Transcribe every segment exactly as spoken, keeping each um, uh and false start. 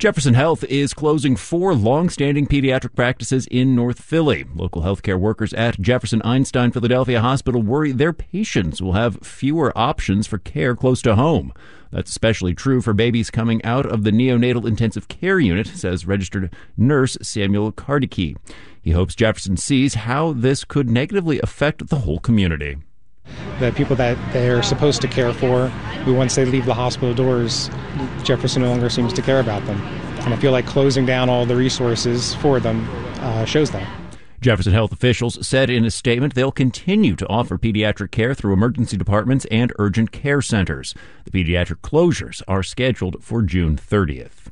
Jefferson Health is closing four long-standing pediatric practices in North Philly. Local healthcare workers at Jefferson Einstein Philadelphia Hospital worry their patients will have fewer options for care close to home. That's especially true for babies coming out of the neonatal intensive care unit, says registered nurse Samuel Kardicki. He hopes Jefferson sees how this could negatively affect the whole community. The people that they're supposed to care for, who once they leave the hospital doors, Jefferson no longer seems to care about them. And I feel like closing down all the resources for them uh, shows that. Jefferson Health officials said in a statement they'll continue to offer pediatric care through emergency departments and urgent care centers. The pediatric closures are scheduled for June thirtieth.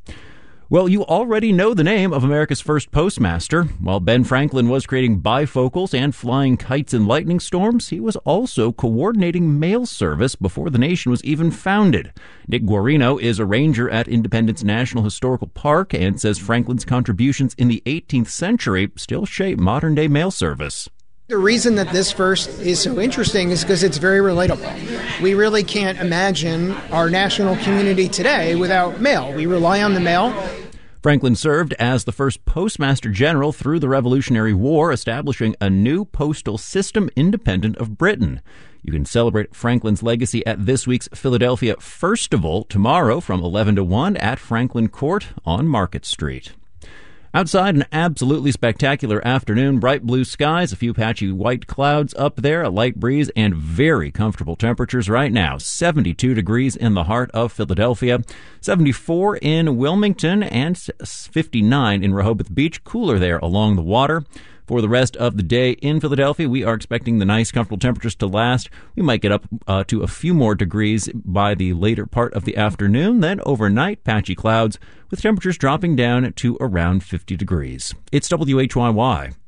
Well, you already know the name of America's first postmaster. While Ben Franklin was creating bifocals and flying kites in lightning storms, he was also coordinating mail service before the nation was even founded. Nick Guarino is a ranger at Independence National Historical Park and says Franklin's contributions in the eighteenth century still shape modern-day mail service. The reason that this first is so interesting is because it's very relatable. We really can't imagine our national community today without mail. We rely on the mail. Franklin served as the first postmaster general through the Revolutionary War, establishing a new postal system independent of Britain. You can celebrate Franklin's legacy at this week's Philadelphia Firstival tomorrow from eleven to one at Franklin Court on Market Street. Outside, an absolutely spectacular afternoon, bright blue skies, a few patchy white clouds up there, a light breeze, and very comfortable temperatures right now. seventy-two degrees in the heart of Philadelphia, seventy-four in Wilmington, and fifty-nine in Rehoboth Beach. Cooler there along the water. For the rest of the day in Philadelphia, we are expecting the nice, comfortable temperatures to last. We might get up uh, to a few more degrees by the later part of the afternoon. Then overnight, patchy clouds with temperatures dropping down to around fifty degrees. It's W H Y Y.